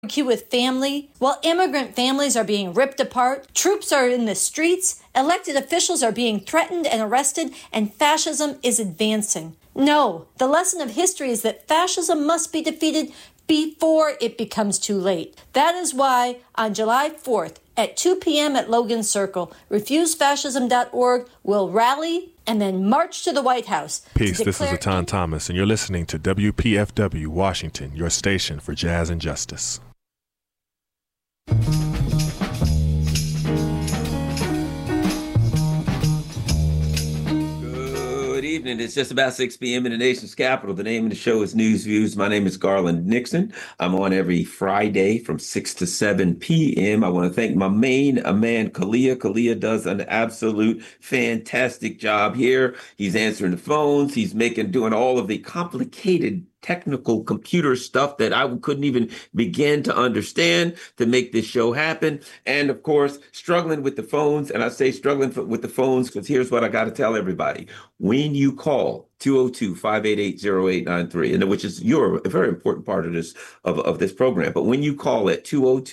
Barbecue with family, while immigrant families are being ripped apart, troops are in the streets, elected officials are being threatened and arrested, and fascism is advancing. No, the lesson of history is that fascism must be defeated before it becomes too late. That is why on July 4th at 2 p.m. at Logan Circle, refusefascism.org will rally and then march to the White House. Peace, this is Atan Thomas, and you're listening to WPFW Washington, your station for jazz and justice. Good evening. It's just about 6 p.m. in the nation's capital. The name of the show is News Views. My name is Garland Nixon. I'm on every Friday from 6 to 7 p.m. I want to thank my main man, Kalia. Kalia does an absolute fantastic job here. He's answering the phones. He's doing all of the complicated technical computer stuff that I couldn't even begin to understand to make this show happen. And of course, struggling with the phones. And I say struggling with the phones because here's what I got to tell everybody. When you call 202-588-0893, and which is a very important part of this program. But when you call at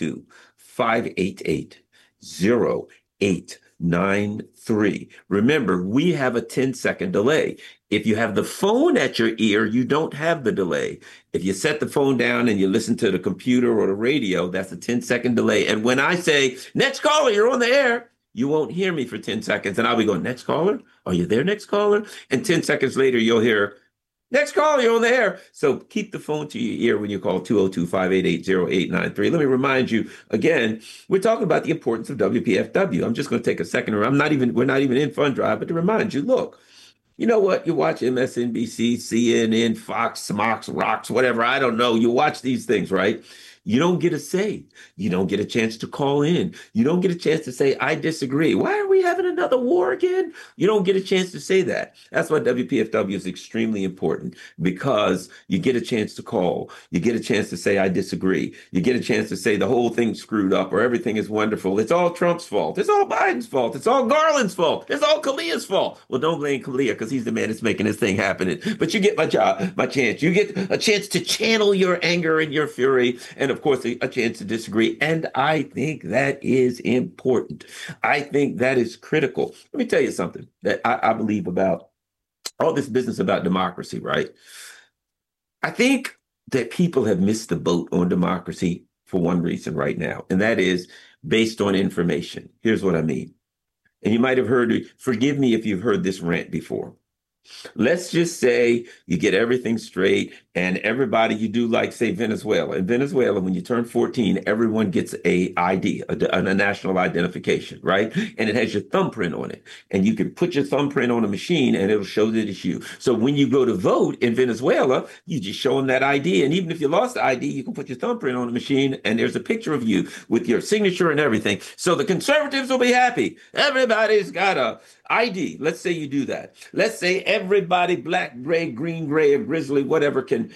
202-588-0893, remember, we have a 10-second delay. If you have the phone at your ear, you don't have the delay. If you set the phone down and you listen to the computer or the radio, that's a 10-second delay. And when I say, next caller, you're on the air, you won't hear me for 10 seconds. And I'll be going, next caller? Are you there, next caller? And 10 seconds later, you'll hear, next caller, you're on the air. So keep the phone to your ear when you call 202-588-0893. Let me remind you again, we're talking about the importance of WPFW. I'm just going to take a second. We're not even in Fund Drive, but to remind you, look, you know what? You watch MSNBC, CNN, Fox, Smox, Rocks, whatever. I don't know. You watch these things, right? You don't get a say. You don't get a chance to call in. You don't get a chance to say, I disagree. Why are we having another war again? You don't get a chance to say that. That's why WPFW is extremely important, because you get a chance to call. You get a chance to say, I disagree. You get a chance to say the whole thing's screwed up or everything is wonderful. It's all Trump's fault. It's all Biden's fault. It's all Garland's fault. It's all Kalia's fault. Well, don't blame Kalia because he's the man that's making this thing happen. But you get my chance. You get a chance to channel your anger and your fury. And of course, a chance to disagree. And I think that is important. I think that is critical. Let me tell you something that I believe about all this business about democracy, right? I think that people have missed the boat on democracy for one reason right now, and that is based on information. Here's what I mean. And you might have heard, forgive me if you've heard this rant before. Let's just say you get everything straight and everybody, you do like, say, Venezuela. In Venezuela, when you turn 14, everyone gets a ID, a national identification, right? And it has your thumbprint on it. And you can put your thumbprint on a machine and it'll show that it's you. So when you go to vote in Venezuela, you just show them that ID. And even if you lost the ID, you can put your thumbprint on the machine and there's a picture of you with your signature and everything. So the conservatives will be happy. Everybody's got a ID. Let's say you do that. Let's say everybody, black, gray, green, gray, or grizzly, whatever, can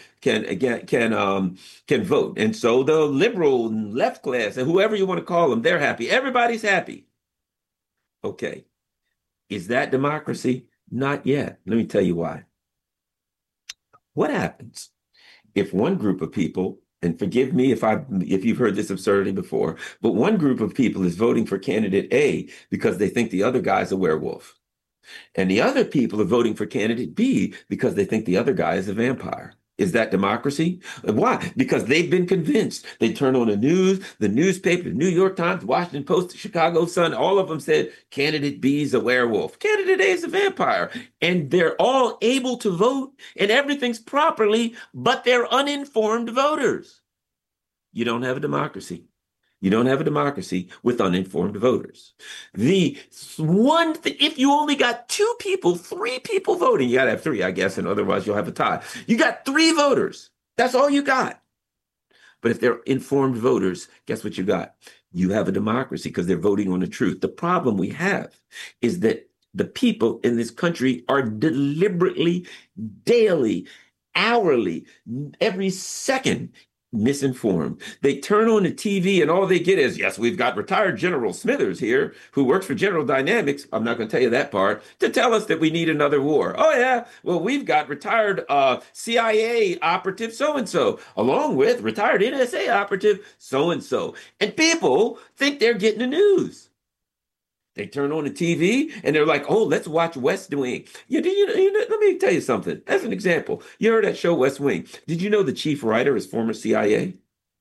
vote. And so the liberal and left class and whoever you want to call them, they're happy. Everybody's happy. Okay. Is that democracy? Not yet. Let me tell you why. What happens if one group of people, and forgive me if you've heard this absurdity before, but one group of people is voting for candidate A because they think the other guy's a werewolf. And the other people are voting for candidate B because they think the other guy is a vampire. Is that democracy? Why? Because they've been convinced. They turn on the news, the newspaper, the New York Times, Washington Post, the Chicago Sun, all of them said candidate B is a werewolf. Candidate A is a vampire. And they're all able to vote and everything's properly, but they're uninformed voters. You don't have a democracy. You don't have a democracy with uninformed voters. If you only got 2 people, 3 people voting, you got to have 3, I guess, and otherwise you'll have a tie. You got 3 voters. That's all you got. But if they're informed voters, guess what you got? You have a democracy because they're voting on the truth. The problem we have is that the people in this country are deliberately, daily, hourly, every second misinformed. They turn on the TV and all they get is, yes, we've got retired General Smithers here who works for General Dynamics. I'm not going to tell you that part to tell us that we need another war. Oh, yeah. Well, we've got retired CIA operative so-and-so along with retired NSA operative so-and-so. And people think they're getting the news. They turn on the TV and they're like, oh, let's watch West Wing. Let me tell you something. As an example, you heard that show West Wing. Did you know the chief writer is former CIA?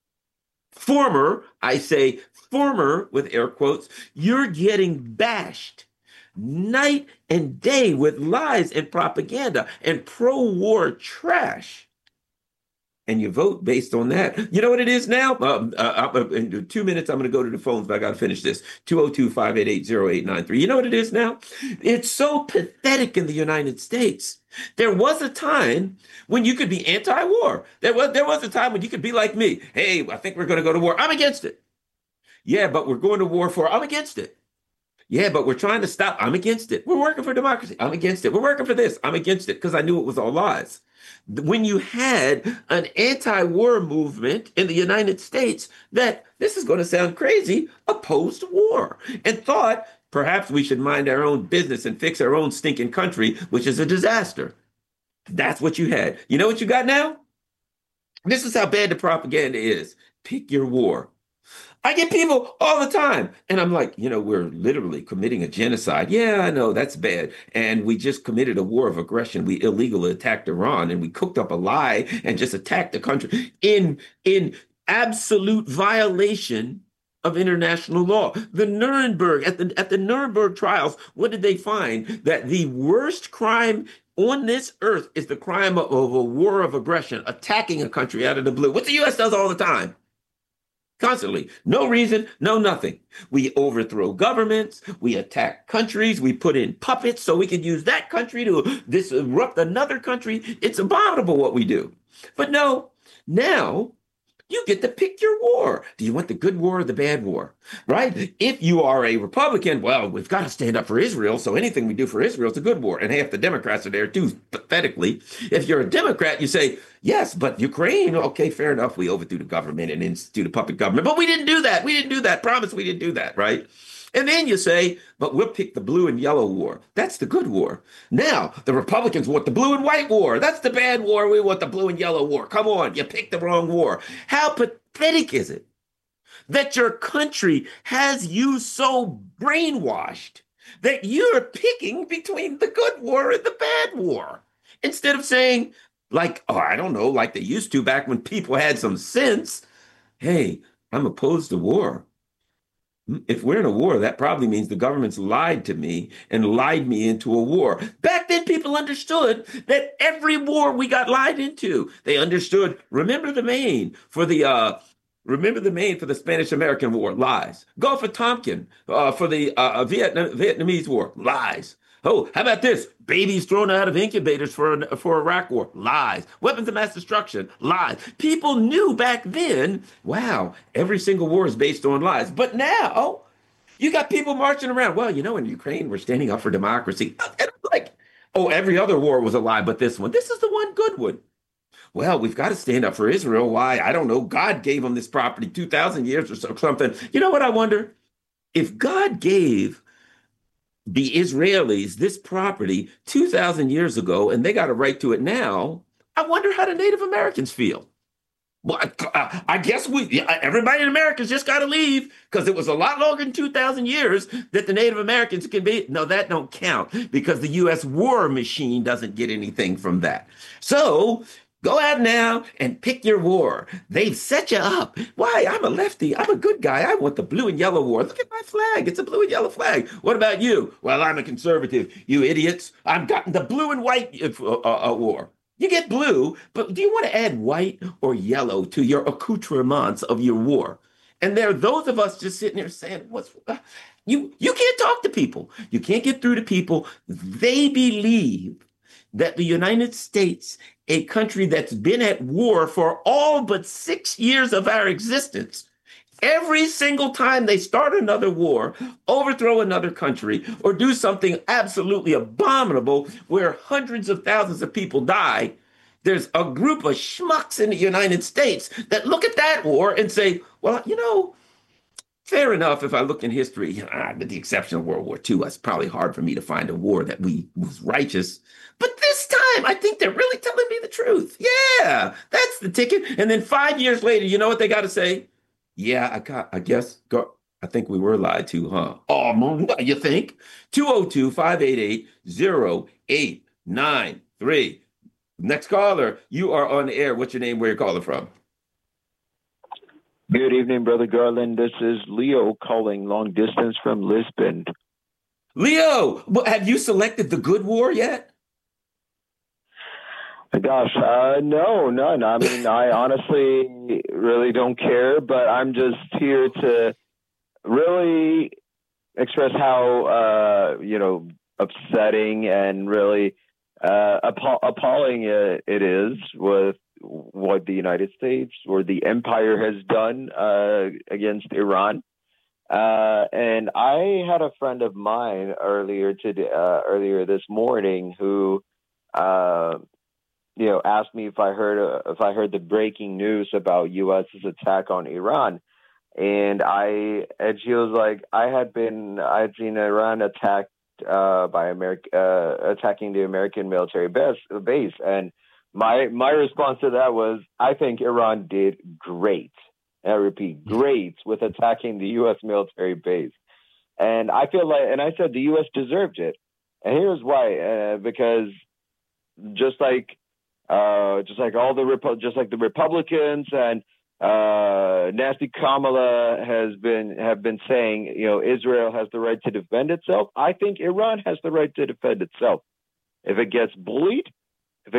Former, I say former with air quotes. You're getting bashed night and day with lies and propaganda and pro-war trash. And you vote based on that. You know what it is now? In 2 minutes, I'm going to go to the phones, but I got to finish this. 202-588-0893. You know what it is now? It's so pathetic in the United States. There was a time when you could be anti-war. There was a time when you could be like me. Hey, I think we're going to go to war. I'm against it. Yeah, but we're going to war for, I'm against it. Yeah, but we're trying to stop. I'm against it. We're working for democracy. I'm against it. We're working for this. I'm against it because I knew it was all lies. When you had an anti-war movement in the United States that, this is going to sound crazy, opposed war and thought perhaps we should mind our own business and fix our own stinking country, which is a disaster. That's what you had. You know what you got now? This is how bad the propaganda is. Pick your war. I get people all the time. And I'm like, we're literally committing a genocide. Yeah, I know that's bad. And we just committed a war of aggression. We illegally attacked Iran and we cooked up a lie and just attacked the country in absolute violation of international law. The Nuremberg, at the Nuremberg trials, what did they find? That the worst crime on this earth is the crime of a war of aggression, attacking a country out of the blue, what the U.S. does all the time. Constantly. No reason, no nothing. We overthrow governments, we attack countries, we put in puppets so we can use that country to disrupt another country. It's abominable what we do. But no, now you get to pick your war. Do you want the good war or the bad war? Right? If you are a Republican, well, we've got to stand up for Israel, so anything we do for Israel is a good war. And half the Democrats are there too, pathetically. If you're a Democrat, you say, yes, but Ukraine, okay, fair enough. We overthrew the government and instituted a puppet government, but we didn't do that. We didn't do that. Promise we didn't do that, right? And then you say, but we'll pick the blue and yellow war. That's the good war. Now, the Republicans want the blue and white war. That's the bad war. We want the blue and yellow war. Come on, you picked the wrong war. How pathetic is it that your country has you so brainwashed that you're picking between the good war and the bad war? Instead of saying, like, oh, I don't know, like they used to back when people had some sense. Hey, I'm opposed to war. If we're in a war, that probably means the government's lied to me and lied me into a war. Back then, people understood that every war we got lied into. They understood, remember the Maine for the Spanish-American War, lies. Gulf of Tonkin for the Vietnamese War, lies. Oh, how about this? Babies thrown out of incubators for Iraq War, lies. Weapons of mass destruction, lies. People knew back then, wow, every single war is based on lies. But now, you got people marching around. Well, in Ukraine, we're standing up for democracy. And I'm like, oh, every other war was a lie, but this one. This is the one good one. Well, we've got to stand up for Israel. Why? I don't know. God gave them this property 2,000 years or something. You know what I wonder? If God gave the Israelis this property 2,000 years ago, and they got a right to it now, I wonder how the Native Americans feel. Well, I guess everybody in America's just got to leave because it was a lot longer than 2,000 years that the Native Americans can be. No, that don't count because the U.S. war machine doesn't get anything from that. So go out now and pick your war. They've set you up. Why? I'm a lefty. I'm a good guy. I want the blue and yellow war. Look at my flag. It's a blue and yellow flag. What about you? Well, I'm a conservative. You idiots. I've gotten the blue and white war. You get blue, but do you want to add white or yellow to your accoutrements of your war? And there are those of us just sitting there saying, you can't talk to people. You can't get through to people. They believe that the United States, a country that's been at war for all but 6 years of our existence, every single time they start another war, overthrow another country, or do something absolutely abominable where hundreds of thousands of people die, There's a group of schmucks in the United States that look at that war and say, well, fair enough. If I look in history, with the exception of World War II, it's probably hard for me to find a war that was righteous. But this time, I think they're really telling me the truth. Yeah, that's the ticket. And then 5 years later, you know what they got to say? Yeah, I think we were lied to, huh? Oh, you think? 202-588-0893. Next caller, you are on the air. What's your name? Where you're calling from? Good evening, Brother Garland. This is Leo calling long distance from Lisbon. Leo, have you selected the good war yet? Gosh, no, none. I mean, I honestly really don't care, but I'm just here to really express how, upsetting and really appalling it is with what the United States or the empire has done against Iran. And I had a friend of mine earlier this morning who, asked me if I heard the breaking news about U.S.'s attack on Iran. And she was like, I'd seen Iran attacked attacking the American military base. And my response to that was, I think Iran did great. And I repeat, great with attacking the U.S. military base. And I feel like, and I said the U.S. deserved it. And here's why, because just like the Republicans and nasty Kamala have been saying, Israel has the right to defend itself. I think Iran has the right to defend itself. If it gets bullied, if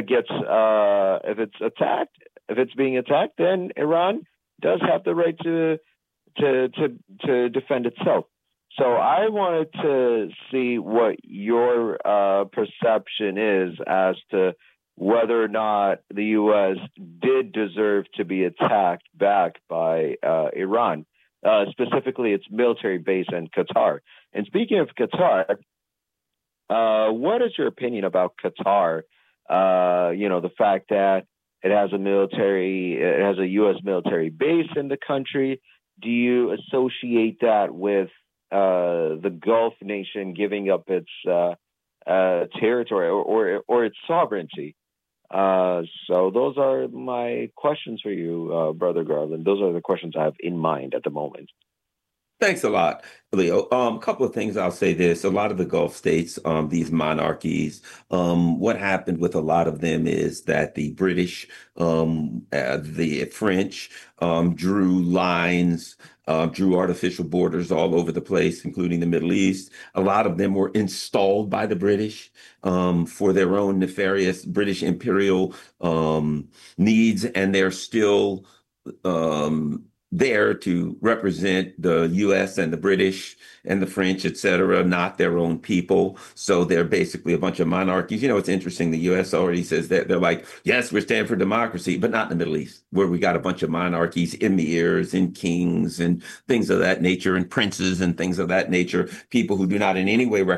it's being attacked, then Iran does have the right to defend itself. So I wanted to see what your perception is as to whether or not the U.S. did deserve to be attacked back by Iran, specifically its military base in Qatar. And speaking of Qatar, what is your opinion about Qatar? The fact that it has a U.S. military base in the country. Do you associate that with the Gulf nation giving up its territory or its sovereignty? So those are my questions for you, Brother Garland. Those are the questions I have in mind at the moment. Thanks a lot, Leo. A couple of things I'll say this. A lot of the Gulf states, these monarchies, what happened with a lot of them is that the British, the French drew lines, drew artificial borders all over the place, including the Middle East. A lot of them were installed by the British for their own nefarious British imperial needs, and they're still there to represent the U.S. and the British and the French, et cetera, not their own people. So they're basically a bunch of monarchies. It's interesting. The U.S. already says that they're like, yes, we're standing for democracy, but not in the Middle East, where we got a bunch of monarchies, emirs and kings and things of that nature, and princes and things of that nature, people who do not in any way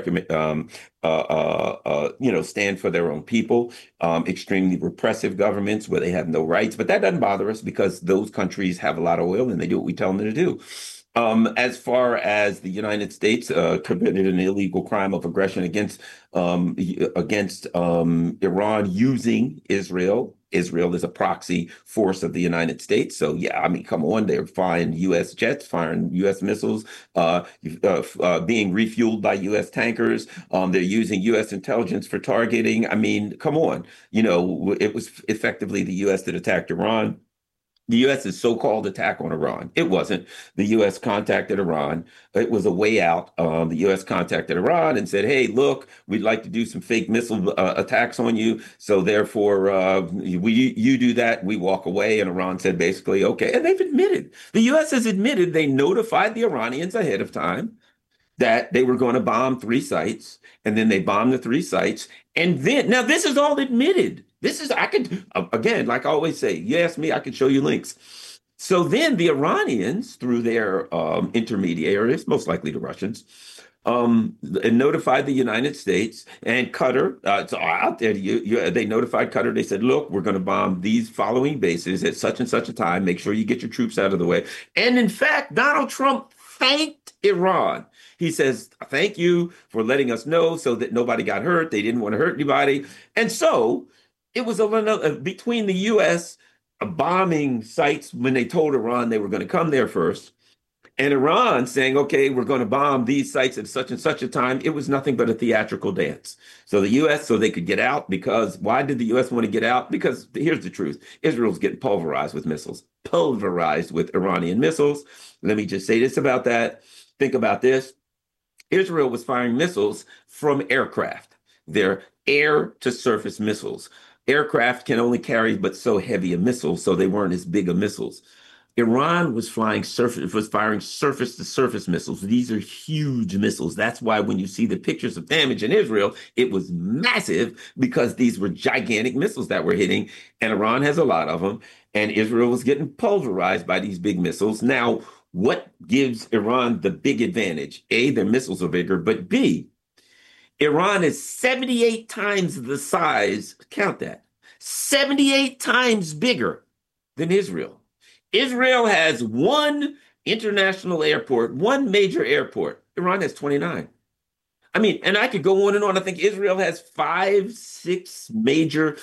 stand for their own people, extremely repressive governments where they have no rights. But that doesn't bother us because those countries have a lot of oil and they do what we tell them to do. As far as the United States committed an illegal crime of aggression against Iran using Israel. Israel is a proxy force of the United States. So, yeah, I mean, come on, they're firing U.S. jets, firing U.S. missiles, being refueled by U.S. tankers. They're using U.S. intelligence for targeting. I mean, come on. It was effectively the U.S. that attacked Iran. The U.S.'s so-called attack on Iran. It wasn't. The U.S. contacted Iran. It was a way out. The U.S. contacted Iran and said, hey, look, we'd like to do some fake missile attacks on you. So therefore, you do that, we walk away. And Iran said basically, okay. And they've admitted. The U.S. has admitted they notified the Iranians ahead of time that they were going to bomb 3 sites. And then they bombed the 3 sites. And then, now this is all admitted. Again, like I always say, you ask me, I can show you links. So then the Iranians, through their intermediaries, most likely the Russians, and notified the United States and Qatar. It's all out there. They notified Qatar. They said, look, we're going to bomb these following bases at such and such a time. Make sure you get your troops out of the way. And in fact, Donald Trump thanked Iran. He says, thank you for letting us know so that nobody got hurt. They didn't want to hurt anybody. And so it was between the U.S. bombing sites when they told Iran they were going to come there first, and Iran saying, okay, we're going to bomb these sites at such and such a time. It was nothing but a theatrical dance. So the U.S., so they could get out, because why did the U.S. want to get out? Because here's the truth. Israel's getting pulverized with missiles, pulverized with Iranian missiles. Let me just say this about that. Think about this. Israel was firing missiles from aircraft. They're air-to-surface missiles. Aircraft can only carry but so heavy a missile, so they weren't as big of missiles. Iran was firing surface-to-surface missiles. These are huge missiles. That's why when you see the pictures of damage in Israel, it was massive, because these were gigantic missiles that were hitting, and Iran has a lot of them, and Israel was getting pulverized by these big missiles. Now, what gives Iran the big advantage? A, their missiles are bigger, but B, Iran is 78 times the size, count that, 78 times bigger than Israel. Israel has one international airport, one major airport. Iran has 29. I mean, and I could go on and on. I think Israel has 5, 6 major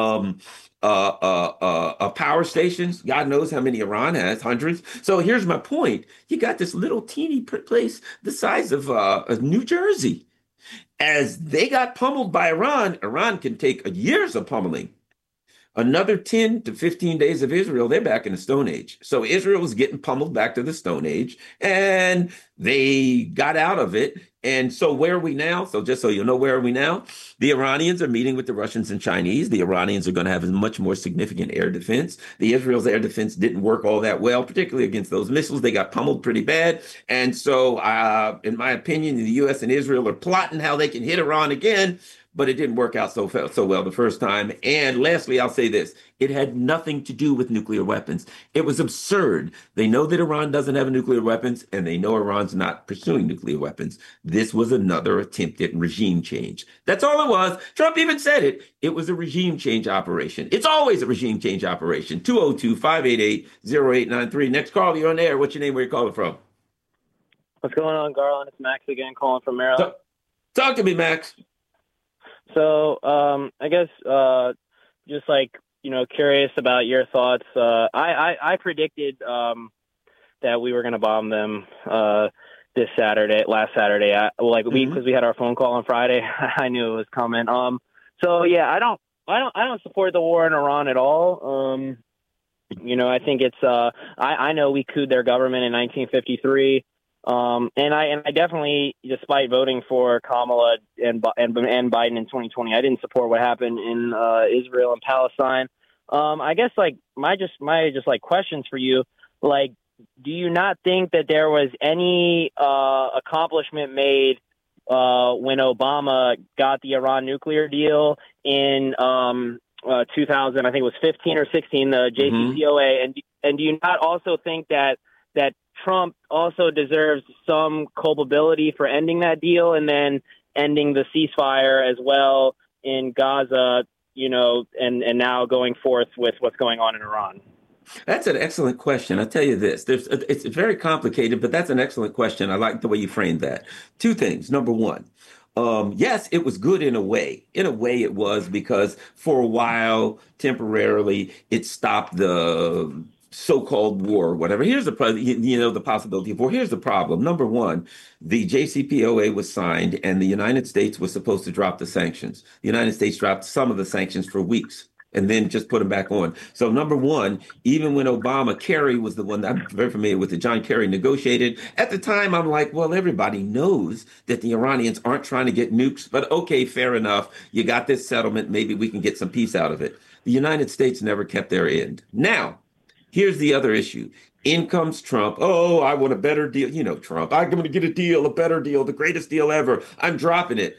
power stations. God knows how many Iran has, hundreds. So here's my point. You got this little teeny place the size of New Jersey. As they got pummeled by Iran, Iran can take years of pummeling. Another 10 to 15 days of Israel, they're back in the Stone Age. So Israel was getting pummeled back to the Stone Age, and they got out of it. And so where are we now? So just so you know, where are we now? The Iranians are meeting with the Russians and Chinese. The Iranians are going to have a much more significant air defense. The Israel's air defense didn't work all that well, particularly against those missiles. They got pummeled pretty bad. And so, in my opinion, the U.S. and Israel are plotting how they can hit Iran again, but it didn't work out so well the first time. And lastly, I'll say this. It had nothing to do with nuclear weapons. It was absurd. They know that Iran doesn't have nuclear weapons, and they know Iran's not pursuing nuclear weapons. This was another attempt at regime change. That's all it was. Trump even said it. It was a regime change operation. It's always a regime change operation. 202-588-0893. Next call, you're on air. What's your name? Where you calling from? What's going on, Garland? It's Max again, calling from Maryland. Talk to me, Max. So, I guess, just like, curious about your thoughts. I predicted, that we were going to bomb them, last Saturday. Because we had our phone call on Friday. I knew it was coming. So yeah, I don't support the war in Iran at all. I think it's, I know we couped their government in 1953. And I definitely, despite voting for Kamala and Biden in 2020, I didn't support what happened in Israel and Palestine. I guess my questions for you, do you not think that there was any accomplishment made when Obama got the Iran nuclear deal in 2000? I think it was 15 or 16, the JCPOA, and do you not also think that Trump also deserves some culpability for ending that deal and then ending the ceasefire as well in Gaza, and now going forth with what's going on in Iran? That's an excellent question. I'll tell you this. It's very complicated, but that's an excellent question. I like the way you framed that. Two things. Number one, yes, it was good in a way. In a way it was, because for a while, temporarily, it stopped the so-called war, whatever. Here's the possibility of war. Here's the problem. Number one, the JCPOA was signed, and the United States was supposed to drop the sanctions. The United States dropped some of the sanctions for weeks and then just put them back on. So number one, even when Kerry was the one that I'm very familiar with, John Kerry negotiated. At the time, I'm like, well, everybody knows that the Iranians aren't trying to get nukes, but okay, fair enough. You got this settlement. Maybe we can get some peace out of it. The United States never kept their end. Now, here's the other issue. In comes Trump. Oh, I want a better deal. Trump, I'm going to get a better deal, the greatest deal ever. I'm dropping it.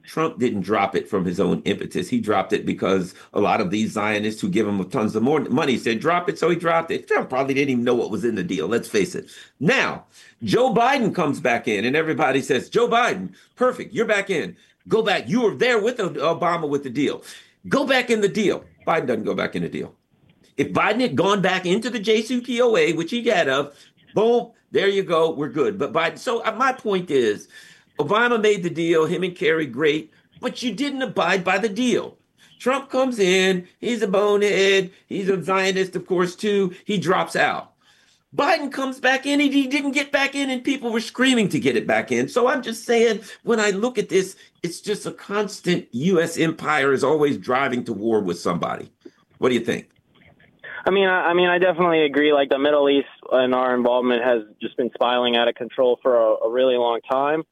Trump didn't drop it from his own impetus. He dropped it because a lot of these Zionists who give him tons of more money said, drop it. So he dropped it. Trump probably didn't even know what was in the deal. Let's face it. Now, Joe Biden comes back in and everybody says, Joe Biden, perfect. You're back in. Go back. You were there with Obama with the deal. Go back in the deal. Biden doesn't go back in the deal. If Biden had gone back into the JCPOA, which he had of, boom, there you go. We're good. But Biden, so my point is, Obama made the deal, him and Kerry, great, but you didn't abide by the deal. Trump comes in, he's a bonehead, he's a Zionist, of course, too. He drops out. Biden comes back in, he didn't get back in, and people were screaming to get it back in. So I'm just saying, when I look at this, it's just a constant U.S. empire is always driving to war with somebody. What do you think? I mean, I definitely agree. Like, the Middle East and our involvement has just been spiraling out of control for a really long time.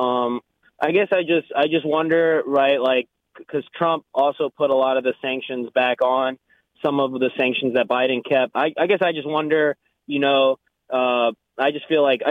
I guess I just wonder, right, like, because Trump also put a lot of the sanctions back on, some of the sanctions that Biden kept. I guess I just wonder, you know, I feel like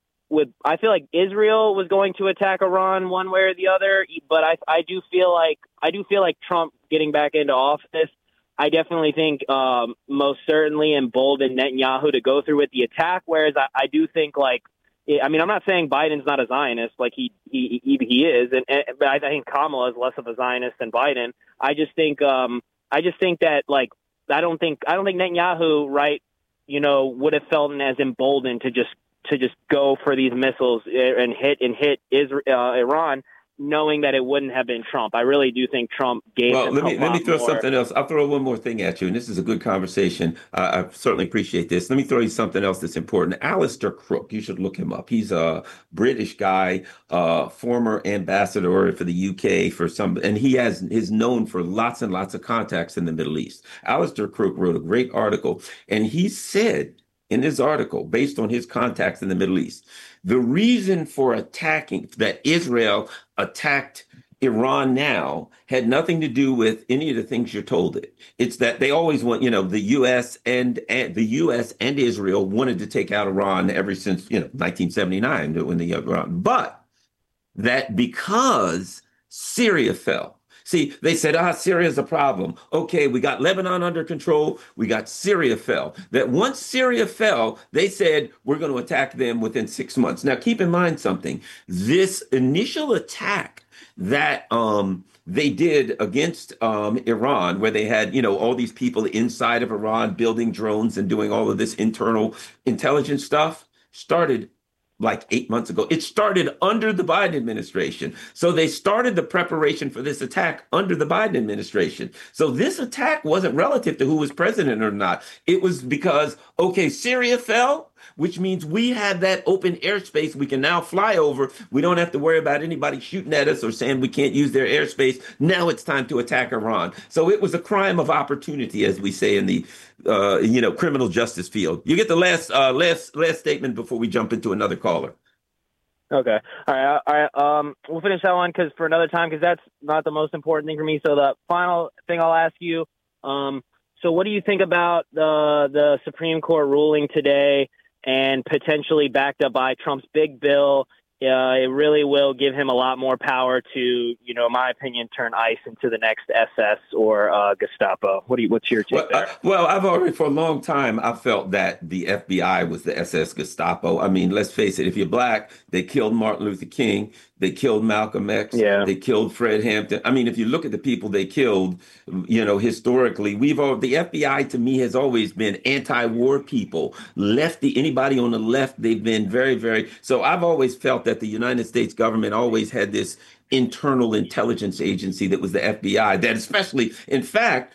Israel was going to attack Iran one way or the other, but I do feel like Trump getting back into office, I definitely think most certainly emboldened Netanyahu to go through with the attack. Whereas I do think, like, I mean, I'm not saying Biden's not a Zionist, like he is, but I think Kamala is less of a Zionist than Biden. I just think that, like, I don't think Netanyahu, right, you know, would have felt as emboldened to just go for these missiles and hit Iran, knowing that it wouldn't have been Trump. I really do think Trump gave him let me throw more. something else. I'll throw one more thing at you, and this is a good conversation. I certainly appreciate this. Let me throw you something else that's important. Alistair Crook, you should look him up. He's a British guy, former ambassador for the UK and he is known for lots and lots of contacts in the Middle East. Alistair Crook wrote a great article, and he said in his article, based on his contacts in the Middle East, the reason for that Israel attacked Iran now had nothing to do with any of the things you're told it. It's that they always want, you know, the U.S. and Israel wanted to take out Iran ever since, 1979 when the Iran, but that because Syria fell. See, they said, Syria's a problem. Okay, we got Lebanon under control. We got Syria fell. That once Syria fell, they said, we're going to attack them within 6 months. Now, keep in mind something. This initial attack that they did against Iran, where they had, all these people inside of Iran building drones and doing all of this internal intelligence stuff, started like 8 months ago. It started under the Biden administration. So they started the preparation for this attack under the Biden administration. So this attack wasn't relative to who was president or not. It was because, okay, Syria fell, which means we have that open airspace we can now fly over. We don't have to worry about anybody shooting at us or saying we can't use their airspace. Now it's time to attack Iran. So it was a crime of opportunity, as we say in the criminal justice field. You get the last statement before we jump into another caller. Okay. All right. We'll finish that one for another time, because that's not the most important thing for me. So the final thing I'll ask you, so what do you think about the Supreme Court ruling today and potentially backed up by Trump's big bill? It really will give him a lot more power to, in my opinion, turn ICE into the next SS or Gestapo. What's your take there? Well, I've already, for a long time, I felt that the FBI was the SS Gestapo. I mean, let's face it, if you're black, they killed Martin Luther King, they killed Malcolm X, they killed Fred Hampton. I mean, if you look at the people they killed, historically, the FBI to me has always been anti-war people. Anybody on the left, they've been very, very, so I've always felt that the United States government always had this internal intelligence agency that was the FBI, that especially, in fact,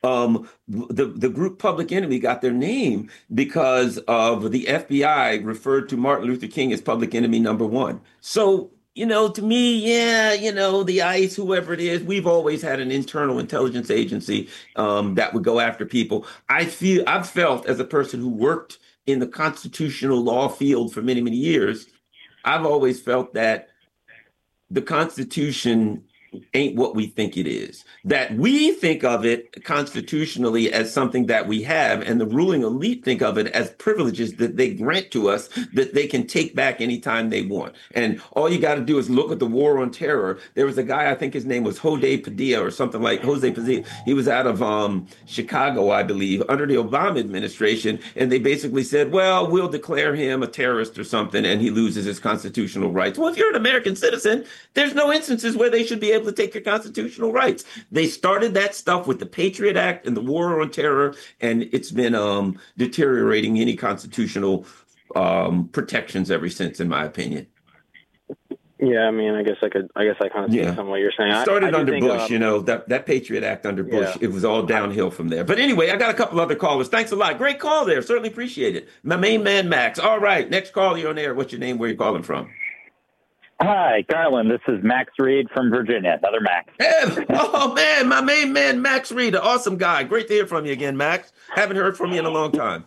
the group Public Enemy got their name because of the FBI referred to Martin Luther King as Public Enemy '1. So, to me, the ICE, whoever it is, we've always had an internal intelligence agency that would go after people. I've felt, as a person who worked in the constitutional law field for many, many years, I've always felt that the Constitution ain't what we think it is. That we think of it constitutionally as something that we have, and the ruling elite think of it as privileges that they grant to us that they can take back anytime they want. And all you got to do is look at the war on terror. There was a guy, I think his name was Jose Padilla or something like Jose Padilla. He was out of Chicago, I believe, under the Obama administration. And they basically said, well, we'll declare him a terrorist or something, and he loses his constitutional rights. Well, if you're an American citizen, there's no instances where they should be able to take your constitutional rights. They started that stuff with the Patriot Act and the war on terror, and it's been deteriorating any constitutional protections ever since, in my opinion. Yeah, I mean, I guess I kind of see some of what you're saying. Started under Bush, that Patriot Act under Bush, it was all downhill from there. But anyway, I got a couple other callers. Thanks a lot. Great call there. Certainly appreciate it. My main man, Max. All right, next call, you're on air. What's your name? Where are you calling from? Hi, Garland. This is Max Reed from Virginia. Another Max. Hey, oh, man, my main man, Max Reed, an awesome guy. Great to hear from you again, Max. Haven't heard from you in a long time.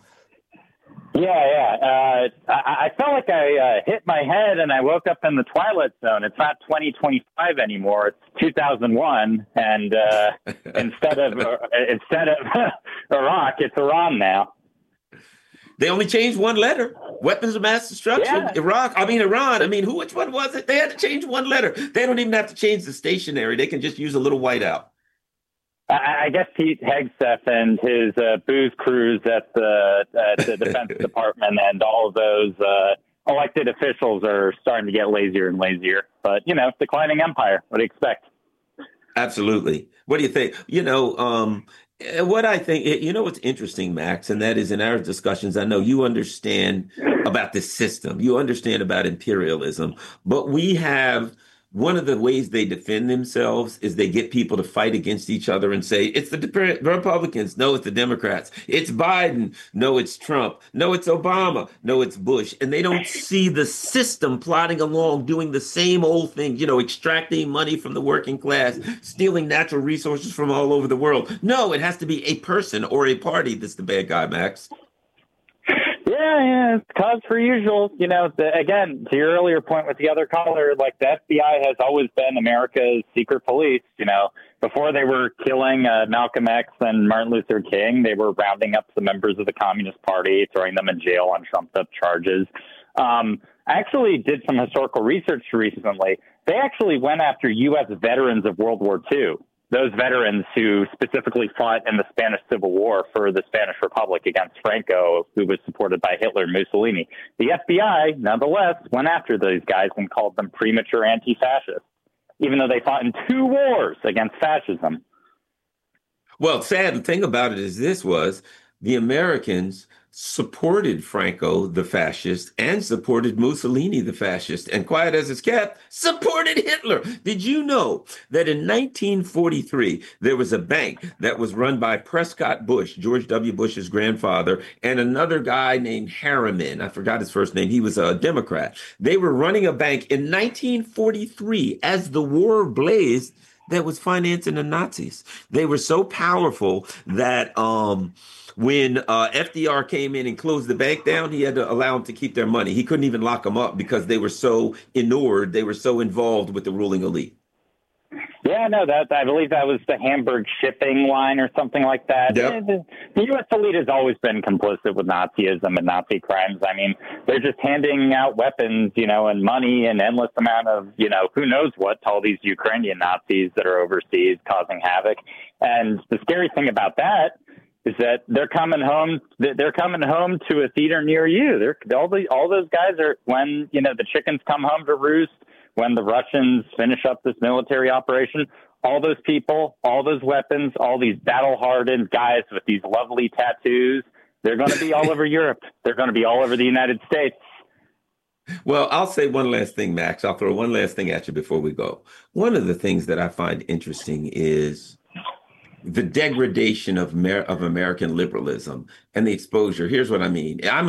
Yeah. I felt like I hit my head and I woke up in the Twilight Zone. It's not 2025 anymore. It's 2001, and instead of Iraq, it's Iran now. They only changed one letter. Weapons of mass destruction. Yeah. Iran. Which one was it? They had to change one letter. They don't even have to change the stationery. They can just use a little whiteout. I guess Pete Hegseth and his booze cruise at the Defense Department and all of those elected officials are starting to get lazier and lazier. But, declining empire. What do you expect? Absolutely. What do you think? What I think, what's interesting, Max, and that is in our discussions, I know you understand about the system. You understand about imperialism. But we have one of the ways they defend themselves is they get people to fight against each other and say, it's the Republicans. No, it's the Democrats. It's Biden. No, it's Trump. No, it's Obama. No, it's Bush. And they don't see the system plodding along, doing the same old thing, extracting money from the working class, stealing natural resources from all over the world. No, it has to be a person or a party that's the bad guy, Max. Yeah, it's cause for usual. Again, to your earlier point with the other caller, like the FBI has always been America's secret police. Before they were killing Malcolm X and Martin Luther King, they were rounding up the members of the Communist Party, throwing them in jail on trumped-up charges. I actually did some historical research recently. They actually went after U.S. veterans of World War II. Those veterans who specifically fought in the Spanish Civil War for the Spanish Republic against Franco, who was supported by Hitler and Mussolini. The FBI, nonetheless, went after those guys and called them premature anti-fascists, even though they fought in 2 wars against fascism. Well, sad thing about it is the Americans supported Franco, the fascist, and supported Mussolini, the fascist, and quiet as it's kept, supported Hitler. Did you know that in 1943, there was a bank that was run by Prescott Bush, George W. Bush's grandfather, and another guy named Harriman. I forgot his first name. He was a Democrat. They were running a bank in 1943 as the war blazed that was financing the Nazis. They were so powerful that when FDR came in and closed the bank down, he had to allow them to keep their money. He couldn't even lock them up because they were so inured. They were so involved with the ruling elite. Yeah, no, I believe that was the Hamburg shipping line or something like that. Yep. The U.S. elite has always been complicit with Nazism and Nazi crimes. I mean, they're just handing out weapons, and money and endless amount of, who knows what to all these Ukrainian Nazis that are overseas causing havoc. And the scary thing about that is that they're coming home. They're coming home to a theater near you. All those guys are when the chickens come home to roost. When the Russians finish up this military operation, all those people, all those weapons, all these battle-hardened guys with these lovely tattoos, they're going to be all over Europe. They're going to be all over the United States. Well, I'll say one last thing, Max. I'll throw one last thing at you before we go. One of the things that I find interesting is the degradation of American liberalism and the exposure. Here's what I mean. I'm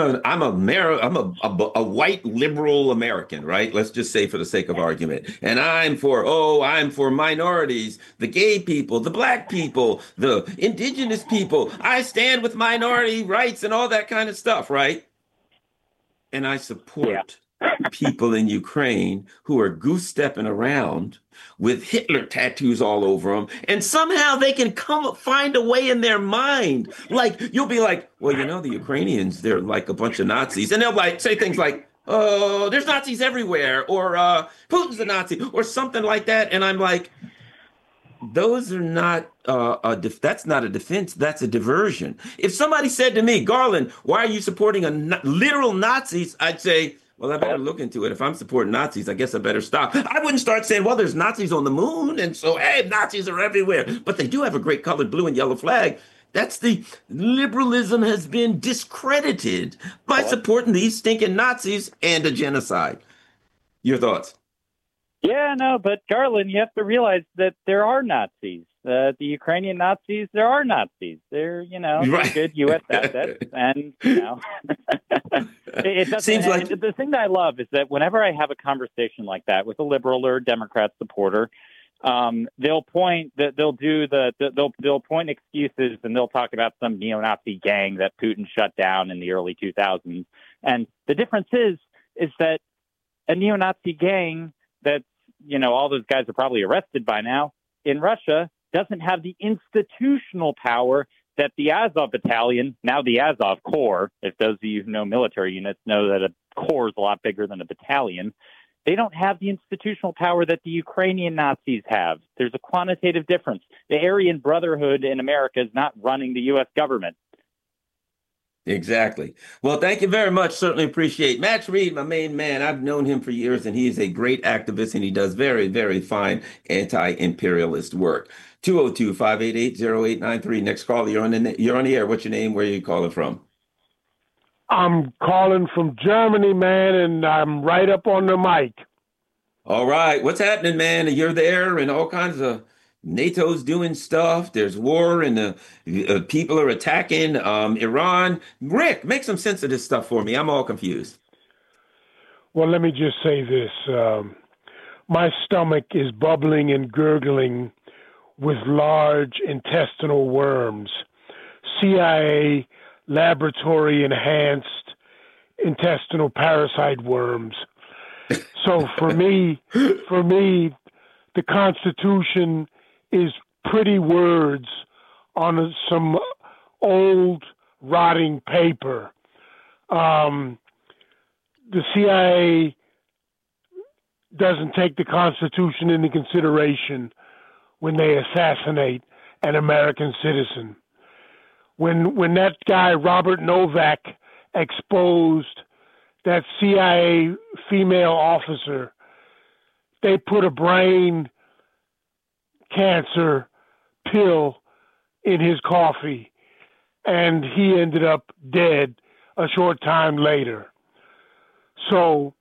a white liberal American, right? Let's just say for the sake of argument. And I'm for minorities, the gay people, the black people, the indigenous people. I stand with minority rights and all that kind of stuff, right? And I support people in Ukraine who are goose-stepping around with Hitler tattoos all over them, and somehow they can find a way in their mind. Like, you'll be like, well, the Ukrainians, they're like a bunch of Nazis. And they'll like say things like, oh, there's Nazis everywhere, or Putin's a Nazi, or something like that. And I'm like, those are not that's not a defense, that's a diversion. If somebody said to me, Garland, why are you supporting literal Nazis? I'd say, well, I better look into it. If I'm supporting Nazis, I guess I better stop. I wouldn't start saying, well, there's Nazis on the moon, and so, hey, Nazis are everywhere. But they do have a great colored blue and yellow flag. That's liberalism has been discredited by supporting these stinking Nazis and a genocide. Your thoughts? Yeah, no, but Garland, you have to realize that there are Nazis. The Ukrainian Nazis, there are Nazis. They're, right. Good U.S. assets, and it doesn't. Seems like the thing that I love is that whenever I have a conversation like that with a liberal or a Democrat supporter, they'll point excuses, and they'll talk about some neo-Nazi gang that Putin shut down in the early 2000s. And the difference is that a neo-Nazi gang that all those guys are probably arrested by now in Russia doesn't have the institutional power that the Azov battalion, now the Azov Corps, if those of you who know military units know that a corps is a lot bigger than a battalion, they don't have the institutional power that the Ukrainian Nazis have. There's a quantitative difference. The Aryan Brotherhood in America is not running the U.S. government. Exactly. Well, thank you very much. Certainly appreciate Max Reed, my main man. I've known him for years, and he is a great activist, and he does very, very fine anti-imperialist work. 202-588-0893. Next call. You're on the air. What's your name? Where are you calling from? I'm calling from Germany, man, and I'm right up on the mic. All right. What's happening, man? You're there, and all kinds of NATO's doing stuff. There's war, and people are attacking Iran. Rick, make some sense of this stuff for me. I'm all confused. Well, let me just say this. My stomach is bubbling and gurgling with large intestinal worms. CIA laboratory-enhanced intestinal parasite worms. So for me, the Constitution is pretty words on some old rotting paper. The CIA doesn't take the Constitution into consideration when they assassinate an American citizen. When that guy, Robert Novak, exposed that CIA female officer, they put a brain cancer pill in his coffee, and he ended up dead a short time later. So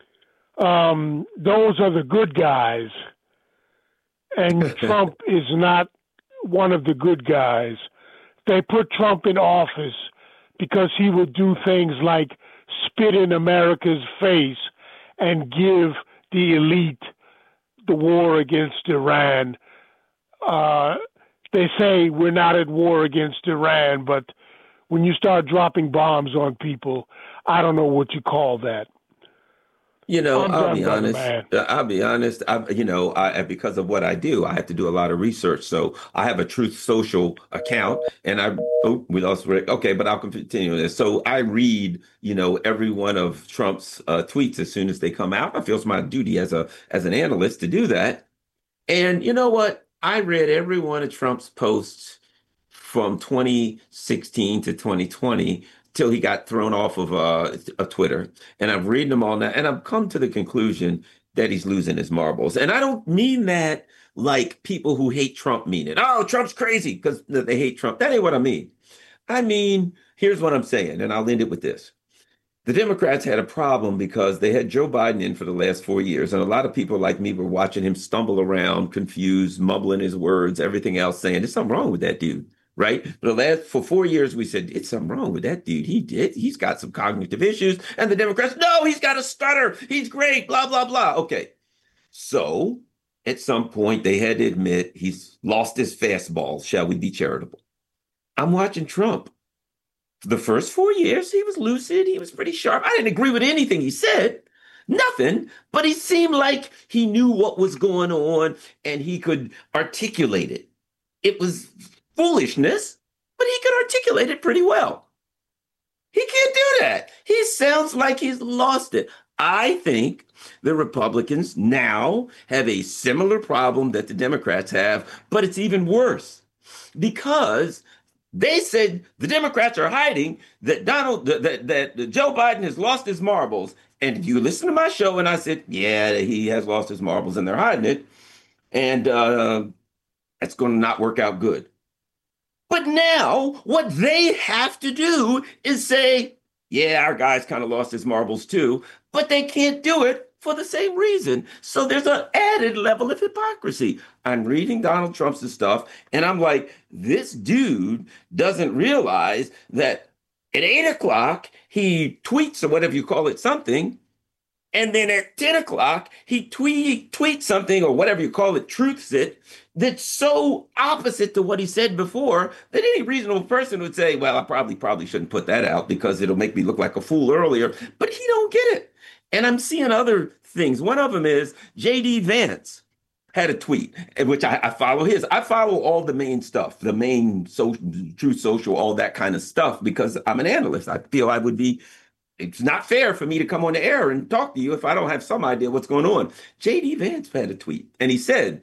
those are the good guys, and Trump is not one of the good guys. They put Trump in office because he would do things like spit in America's face and give the elite the war against Iran. They say we're not at war against Iran, but when you start dropping bombs on people, I don't know what you call that. I'll be honest. Because of what I do, I have to do a lot of research. So I have a Truth Social account, and we lost Rick. Okay, but I'll continue this. So I read, every one of Trump's tweets as soon as they come out. I feel it's my duty as an analyst to do that. And you know what? I read every one of Trump's posts from 2016 to 2020. Till he got thrown off of Twitter. And I'm reading them all now, and I've come to the conclusion that he's losing his marbles. And I don't mean that like people who hate Trump mean it. Oh, Trump's crazy because they hate Trump. That ain't what I mean. I mean, here's what I'm saying, and I'll end it with this. The Democrats had a problem because they had Joe Biden in for the last 4 years, and a lot of people like me were watching him stumble around, confused, mumbling his words, everything else, saying there's something wrong with that dude. Right? For 4 years, we said, it's something wrong with that dude. He's got some cognitive issues. And the Democrats, no, he's got a stutter. He's great, blah, blah, blah. Okay. So at some point, they had to admit he's lost his fastball. Shall we be charitable? I'm watching Trump. For the first 4 years, he was lucid. He was pretty sharp. I didn't agree with anything he said, Nothing, but he seemed like he knew what was going on and he could articulate it. It was foolishness, but he could articulate it pretty well. He can't do that. He sounds like he's lost it. I think the Republicans now have a similar problem that the Democrats have, but it's even worse because they said the Democrats are hiding that that Joe Biden has lost his marbles. And if you listen to my show, and I said, yeah, he has lost his marbles and they're hiding it, and that's going to not work out good. But now what they have to do is say, yeah, our guy's kind of lost his marbles too, but they can't do it for the same reason. So there's an added level of hypocrisy. I'm reading Donald Trump's stuff, and I'm like, this dude doesn't realize that at 8 o'clock, he tweets or whatever you call it, something. And then at 10 o'clock, he tweets something or whatever you call it, truths it, that's so opposite to what he said before that any reasonable person would say, well, I probably shouldn't put that out because it'll make me look like a fool earlier. But he don't get it. And I'm seeing other things. One of them is J.D. Vance had a tweet, which I follow his. I follow all the main stuff, the main Truth Social, all that kind of stuff, because I'm an analyst. I feel it's not fair for me to come on the air and talk to you if I don't have some idea what's going on. J.D. Vance had a tweet, and he said,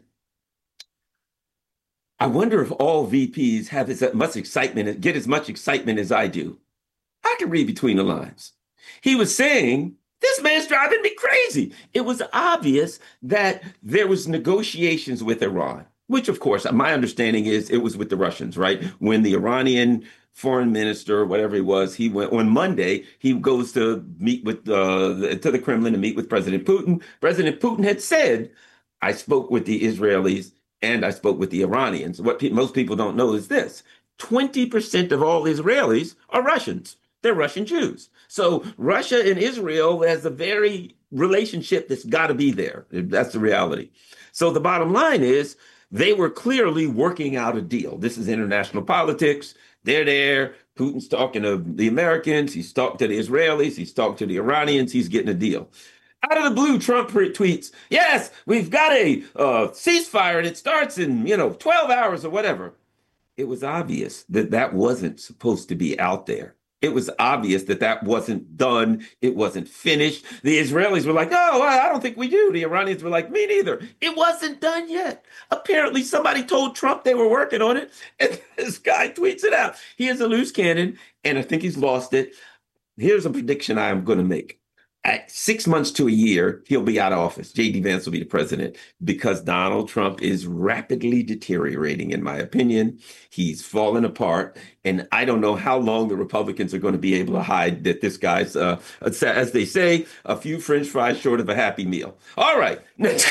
I wonder if all VPs have as much excitement, get as much excitement as I do. I can read between the lines. He was saying, this man's driving me crazy. It was obvious that there was negotiations with Iran, which, of course, my understanding is it was with the Russians, right? When the Iranian foreign minister, whatever he was, he went on Monday, he goes to meet with to the Kremlin to meet with President Putin. President Putin had said, I spoke with the Israelis and I spoke with the Iranians. What most people don't know is this. 20% of all Israelis are Russians. They're Russian Jews. So Russia and Israel has a very relationship that's got to be there. That's the reality. So the bottom line is they were clearly working out a deal. This is international politics. They're there. Putin's talking to the Americans. He's talking to the Israelis. He's talking to the Iranians. He's getting a deal. Out of the blue, Trump tweets, yes, we've got a ceasefire and it starts in, 12 hours or whatever. It was obvious that that wasn't supposed to be out there. It was obvious that that wasn't done. It wasn't finished. The Israelis were like, oh, I don't think we do. The Iranians were like, me neither. It wasn't done yet. Apparently, somebody told Trump they were working on it, and this guy tweets it out. He is a loose cannon, and I think he's lost it. Here's a prediction I am going to make. At 6 months to a year, he'll be out of office. J.D. Vance will be the president because Donald Trump is rapidly deteriorating, in my opinion. He's fallen apart. And I don't know how long the Republicans are going to be able to hide that this guy's, as they say, a few French fries short of a Happy Meal. All right. Next,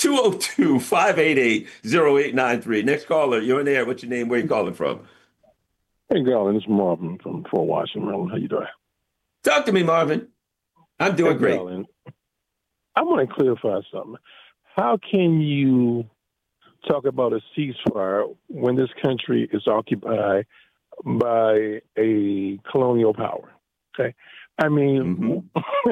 202-588-0893. Next caller, you're in there. What's your name? Where are you calling from? Hey, Garland. It's Marvin from Fort Washington, Maryland. How you doing? Talk to me, Marvin. I'm doing great. I want to clarify something. How can you talk about a ceasefire when this country is occupied by a colonial power? Okay. I mean,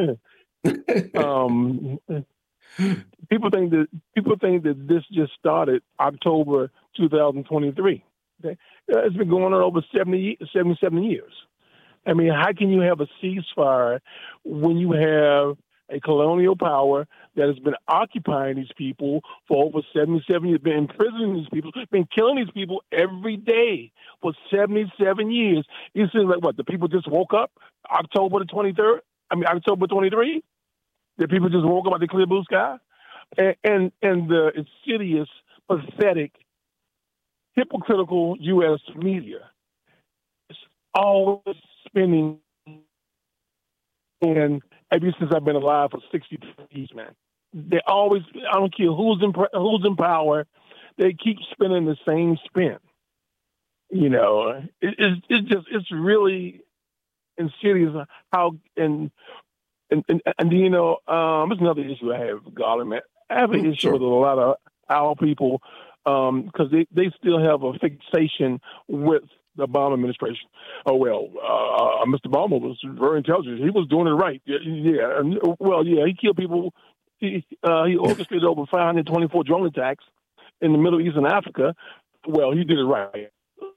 people think that this just started October 2023. Okay. It's been going on over 77 years. I mean, how can you have a ceasefire when you have a colonial power that has been occupying these people for over 77 years, been imprisoning these people, been killing these people every day for 77 years? You see, like, what, the people just woke up October 23? The people just woke up at the clear blue sky? And the insidious, pathetic, hypocritical U.S. media is always spending, and ever since I've been alive for 63 years, man, they always, I don't care who's in power, they keep spinning the same spin. It's really insidious how, and there's another issue I have, Garland, man. I have an issue with a lot of our people because they still have a fixation with the Obama administration. Oh, well, Mr. Obama was very intelligent. He was doing it right. Yeah. He killed people. He orchestrated over 524 drone attacks in the Middle East and Africa. Well, he did it right.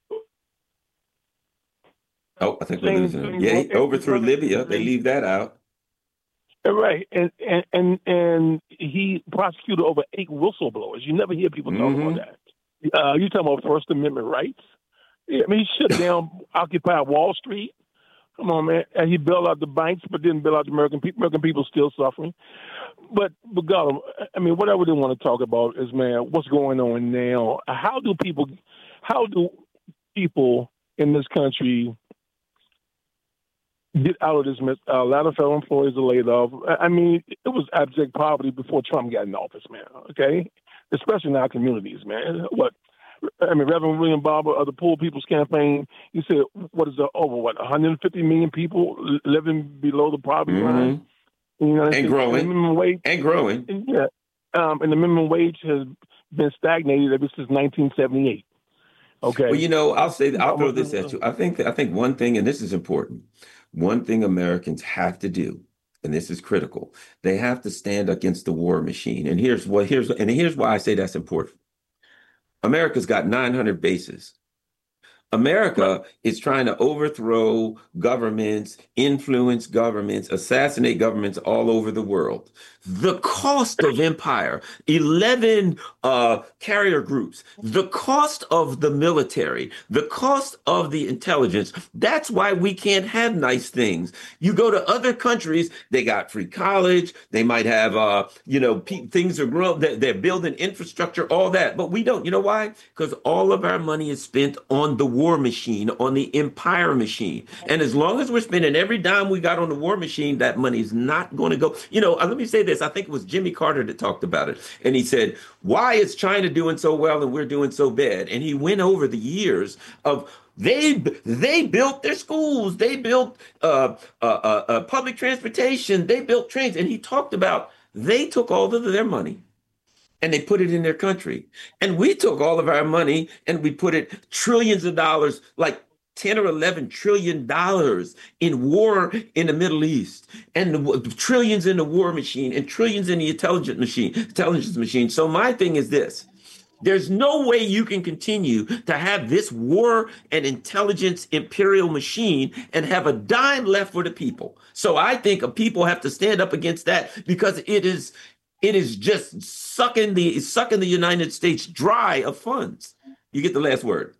Oh, I think we're losing him. Yeah, he overthrew Libya. They leave that out. Right, and he prosecuted over 8 whistleblowers. You never hear people talk about that. You talking about First Amendment rights? Yeah, I mean, he shut down Occupy Wall Street. Come on, man. And he bailed out the banks, but didn't bail out the American people. American people still suffering. But God, I mean, what I really want to talk about is, man, what's going on now? How do people in this country get out of this mess? A lot of federal employees are laid off. I mean, it was abject poverty before Trump got in office, man. Okay, especially in our communities, man. Reverend William Barber of the Poor People's Campaign, he said, over 150 million people living below the poverty line? And growing. And growing. And the minimum wage has been stagnated ever since 1978. Okay. Well, I'll throw this at you. I think one thing, and this is important, one thing Americans have to do, and this is critical, they have to stand against the war machine. And here's why I say that's important. America's got 900 bases. America is trying to overthrow governments, influence governments, assassinate governments all over the world. The cost of empire, 11 carrier groups, the cost of the military, the cost of the intelligence. That's why we can't have nice things. You go to other countries, they got free college. They might have, things are growing. They're building infrastructure, all that. But we don't. You know why? Because all of our money is spent on the war machine, on the empire machine. And as long as we're spending every dime we got on the war machine, that money is not going to go. Let me say this. I think it was Jimmy Carter that talked about it. And he said, why is China doing so well and we're doing so bad? And he went over the years of they built their schools. They built public transportation. They built trains. And he talked about they took all of their money and they put it in their country. And we took all of our money and we put it trillions of dollars, like 10 or 11 trillion dollars in war in the Middle East, and trillions in the war machine and trillions in the intelligence machine. So my thing is this. There's no way you can continue to have this war and intelligence imperial machine and have a dime left for the people. So I think people have to stand up against that, because it is just sucking the United States dry of funds. You get the last word.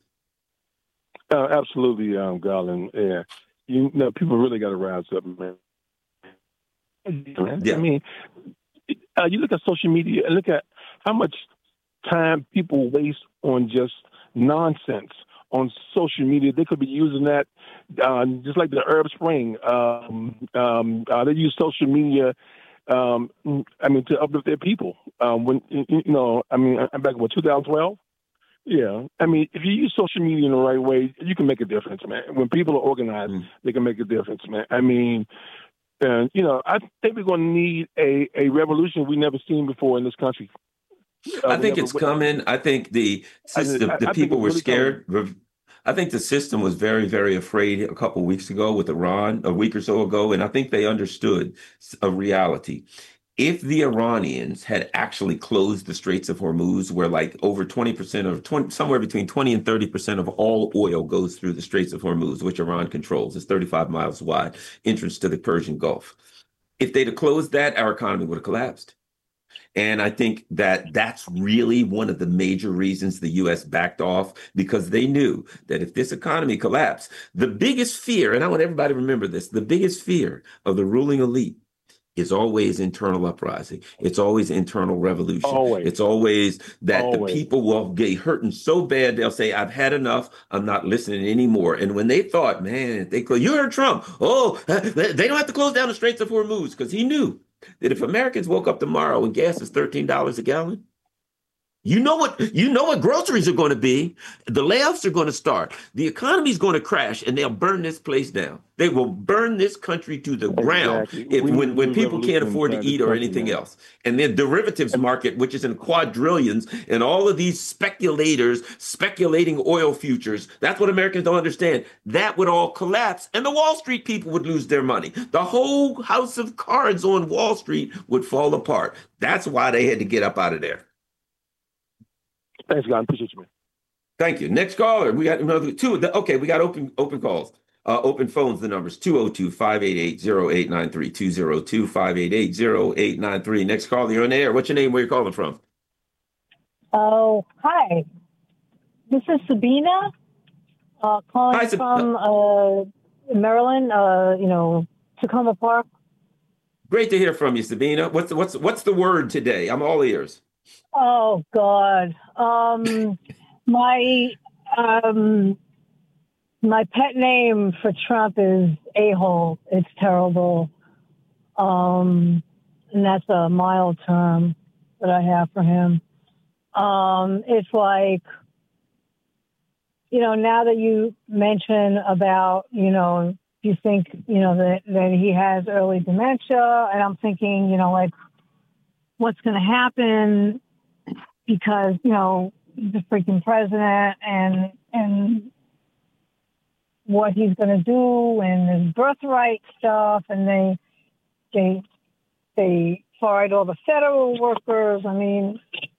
Absolutely, Garland. Yeah, people really got to rise up, man. Yeah. I mean, you look at social media and look at how much time people waste on just nonsense on social media. They could be using that just like the Arab Spring. They use social media. To uplift their people. I'm back in 2012. Yeah, if you use social media in the right way, you can make a difference, man. When people are organized, they can make a difference, man. I think we're going to need a revolution we've never seen before in this country. I think it's coming. I think the people were scared. I think the system was very, very afraid a couple of weeks ago with Iran, a week or so ago, and I think they understood a reality. If the Iranians had actually closed the Straits of Hormuz, where like over 20% somewhere between 20 and 30% of all oil goes through the Straits of Hormuz, which Iran controls, it's 35 miles wide, entrance to the Persian Gulf. If they'd have closed that, our economy would have collapsed. And I think that's really one of the major reasons the U.S. backed off, because they knew that if this economy collapsed, the biggest fear, and I want everybody to remember this, the biggest fear of the ruling elite is always internal uprising. It's always internal revolution. Always. It's always that the people will get hurting so bad, they'll say, I've had enough. I'm not listening anymore. And when they thought, man, you heard Trump, they don't have to close down the Straits of Hormuz, because he knew that if Americans woke up tomorrow and gas is $13 a gallon, You know what groceries are going to be. The layoffs are going to start. The economy is going to crash, and they'll burn this place down. They will burn this country to the ground when people can't afford to eat or anything else. And then derivatives market, which is in quadrillions, and all of these speculators speculating oil futures. That's what Americans don't understand. That would all collapse, and the Wall Street people would lose their money. The whole house of cards on Wall Street would fall apart. That's why they had to get up out of there. Thanks, God. Appreciate you, man. Thank you. Next caller. We got another two. Okay, we got open calls. Open phones, the numbers 202-588-0893, 202-588-0893. Next caller, you're on the air. What's your name? Where you calling from? Oh, hi. This is Sabina calling from Maryland, Tacoma Park. Great to hear from you, Sabina. What's the word today? I'm all ears. Oh God. My pet name for Trump is a-hole. It's terrible. And that's a mild term that I have for him. It's like, now that you mention about, you think, that he has early dementia, and I'm thinking, what's going to happen because, he's the freaking president and what he's going to do and his birthright stuff. And they fired all the federal workers. I mean,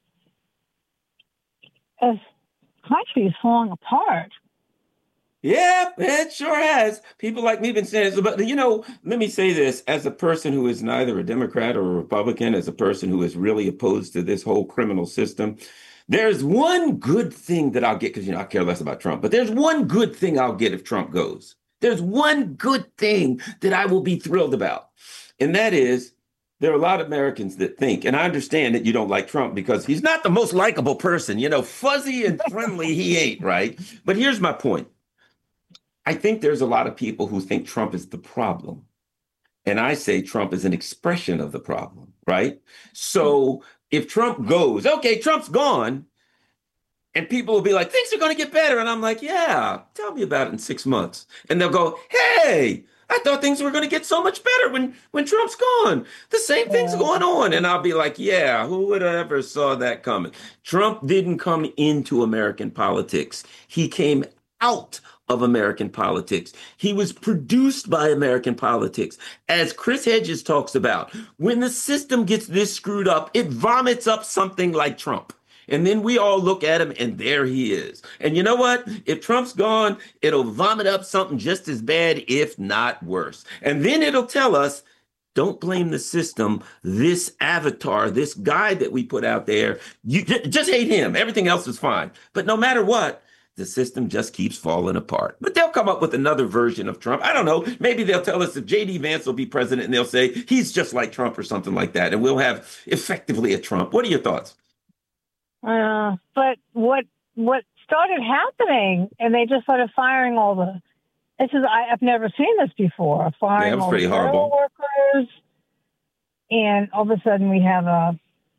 the country is falling apart. Yeah, it sure has. People like me have been saying this, but let me say this as a person who is neither a Democrat or a Republican, as a person who is really opposed to this whole criminal system. There's one good thing that I'll get, because I care less about Trump, but there's one good thing I'll get if Trump goes. There's one good thing that I will be thrilled about. And that is, there are a lot of Americans that think, and I understand that you don't like Trump because he's not the most likable person, fuzzy and friendly he ain't, right? But here's my point. I think there's a lot of people who think Trump is the problem. And I say Trump is an expression of the problem, right? So if Trump goes, okay, Trump's gone, and people will be like, things are going to get better. And I'm like, yeah, tell me about it in 6 months. And they'll go, hey, I thought things were going to get so much better when Trump's gone. The same thing's going on. And I'll be like, yeah, who would have ever saw that coming? Trump didn't come into American politics. He came out of American politics. He was produced by American politics. As Chris Hedges talks about, when the system gets this screwed up, it vomits up something like Trump. And then we all look at him and there he is. And you know what? If Trump's gone, it'll vomit up something just as bad, if not worse. And then it'll tell us, don't blame the system. This avatar, this guy that we put out there, you just hate him. Everything else is fine. But no matter what, the system just keeps falling apart. But they'll come up with another version of Trump. I don't know. Maybe they'll tell us if J.D. Vance will be president and they'll say he's just like Trump or something like that. And we'll have effectively a Trump. What are your thoughts? But what started happening, and they just started firing all the, I've never seen this before, firing all the federal workers. And all of a sudden we have a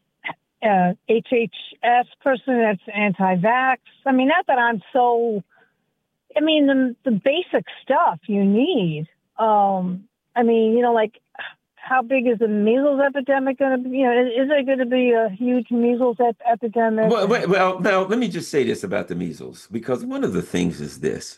HHS person that's anti-vax. I mean, not that I'm so, the basic stuff you need. Like, how big is the measles epidemic going to be? Is there going to be a huge measles epidemic? Well, now, let me just say this about the measles, because one of the things is this.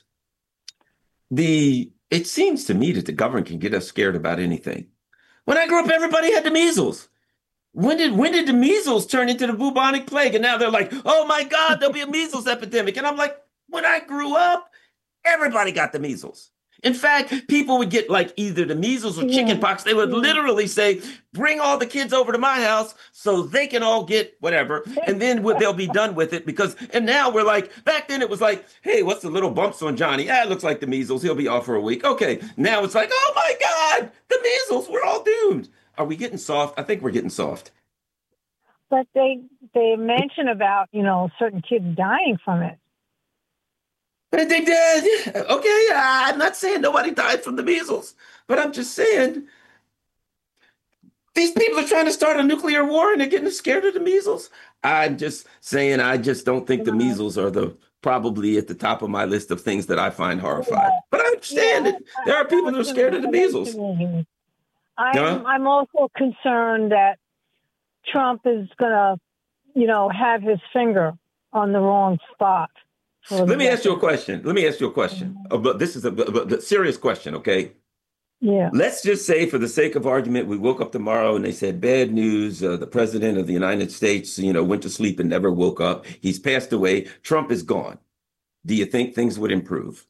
It seems to me that the government can get us scared about anything. When I grew up, everybody had the measles. When did the measles turn into the bubonic plague? And now they're like, oh my God, there'll be a measles epidemic. And I'm like, when I grew up, everybody got the measles. In fact, people would get like either the measles or chicken pox. They would literally say, bring all the kids over to my house so they can all get whatever. And then they'll be done with it and now we're like, back then it was like, hey, what's the little bumps on Johnny? It looks like the measles. He'll be off for a week. Okay. Now it's like, oh my God, the measles, we're all doomed. Are we getting soft? I think we're getting soft. But they mention about, certain kids dying from it. They did. Okay, I'm not saying nobody died from the measles, but I'm just saying These people are trying to start a nuclear war and they're getting scared of the measles. I'm just saying, I just don't think the measles are the probably at the top of my list of things that I find horrifying. But I understand it. There are people that are scared of the measles. I'm also concerned that Trump is going to, have his finger on the wrong spot. Let me ask you a question. But this is a serious question, okay? Yeah. Let's just say, for the sake of argument, we woke up tomorrow and they said, bad news. The president of the United States, went to sleep and never woke up. He's passed away. Trump is gone. Do you think things would improve?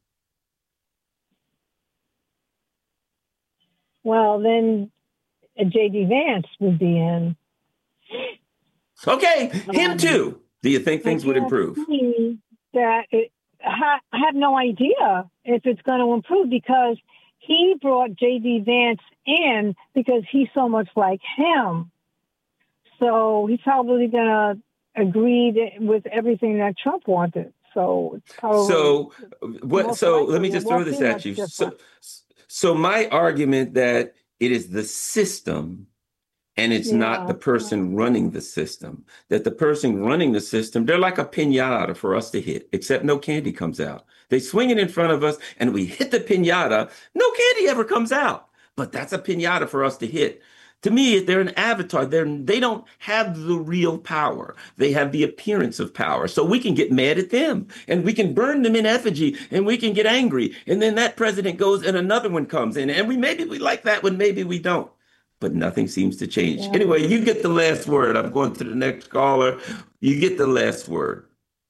Well, then J.D. Vance would be in. Okay, him too. Do you think things would improve? I have no idea if it's going to improve, because he brought J.D. Vance in because he's so much like him. So he's probably going to agree with everything that Trump wanted. So it's probably so let me just throw this at you. So my argument that it is the system and it's not the person running the system, that the person running the system, they're like a piñata for us to hit, except no candy comes out. They swing it in front of us and we hit the piñata. No candy ever comes out, but that's a piñata for us to hit. To me, they're an avatar. They don't have the real power. They have the appearance of power. So we can get mad at them and we can burn them in effigy and we can get angry. And then that president goes and another one comes in and maybe we like that one, maybe we don't. But nothing seems to change. Yeah. Anyway, you get the last word. I'm going to the next caller. You get the last word.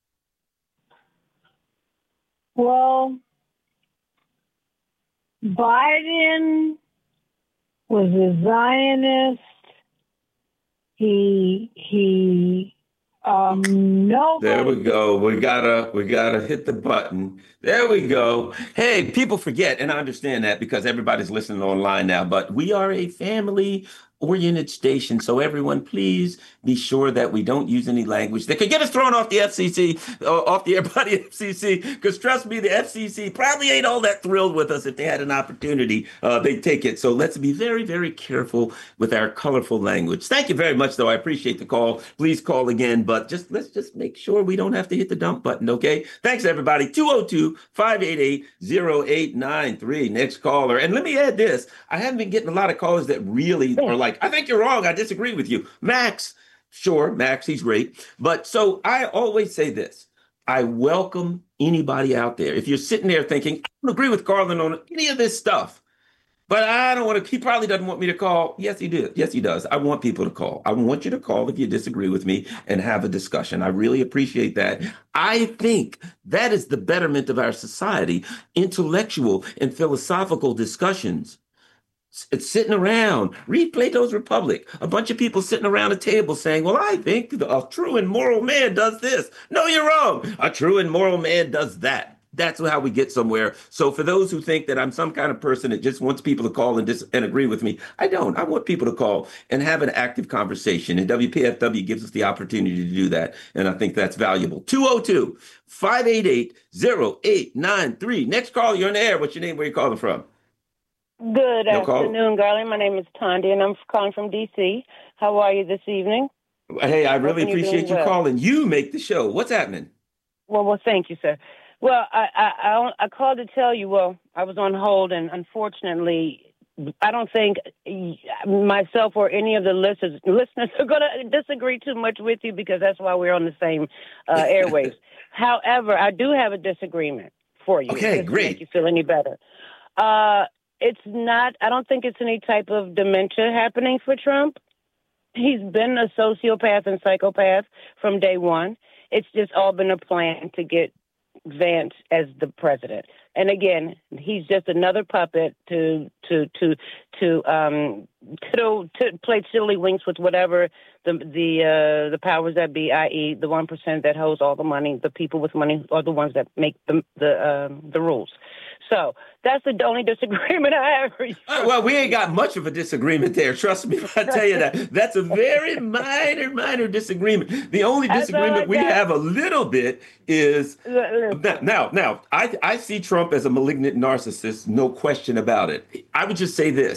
Well, Biden was a Zionist. No. There we go. We gotta hit the button. There we go. Hey, people forget, and I understand that because everybody's listening online now, but we are a family-oriented station. So everyone, please be sure that we don't use any language that could get us thrown off the FCC, off the air by the FCC. Because trust me, the FCC probably ain't all that thrilled with us. If they had an opportunity, they'd take it. So let's be very, very careful with our colorful language. Thank you very much, though. I appreciate the call. Please call again, but let's just make sure we don't have to hit the dump button, okay? Thanks, everybody. 202-588-0893. Next caller. And let me add this. I haven't been getting a lot of callers that really are like, I think you're wrong. I disagree with you. Max, sure, Max, he's great. But so I always say this. I welcome anybody out there. If you're sitting there thinking, I don't agree with Garland on any of this stuff, but I don't want to, he probably doesn't want me to call. Yes, he did. Yes, he does. I want people to call. I want you to call if you disagree with me and have a discussion. I really appreciate that. I think that is the betterment of our society, intellectual and philosophical discussions. It's sitting around. Read Plato's Republic. A bunch of people sitting around a table saying, well, I think a true and moral man does this. No, you're wrong. A true and moral man does that. That's how we get somewhere. So for those who think that I'm some kind of person that just wants people to call and agree with me, I don't. I want people to call and have an active conversation. And WPFW gives us the opportunity to do that. And I think that's valuable. 202-588-0893. Next call, you're on the air. What's your name? Where are you calling from? Good afternoon, Garland. My name is Tondi, and I'm calling from D.C. How are you this evening? Hey, I really appreciate you calling. You make the show. What's happening? Well, thank you, sir. Well, I called to tell you, I was on hold, and unfortunately, I don't think myself or any of the listeners are going to disagree too much with you, because that's why we're on the same airwaves. However, I do have a disagreement for you. Okay, great. To make you feel any better. It's not, I don't think it's any type of dementia happening for Trump. He's been a sociopath and psychopath from day one. It's just all been a plan to get Vance as the president. And again, he's just another puppet to play tiddlywinks with whatever the powers that be, i.e. the 1% that holds all the money. The people with money are the ones that make the rules. So that's the only disagreement I have. Well, we ain't got much of a disagreement there. Trust me if I tell you that. That's a very minor disagreement. The only disagreement we have a little bit is now I see Trump as a malignant narcissist, no question about it. I would just say this.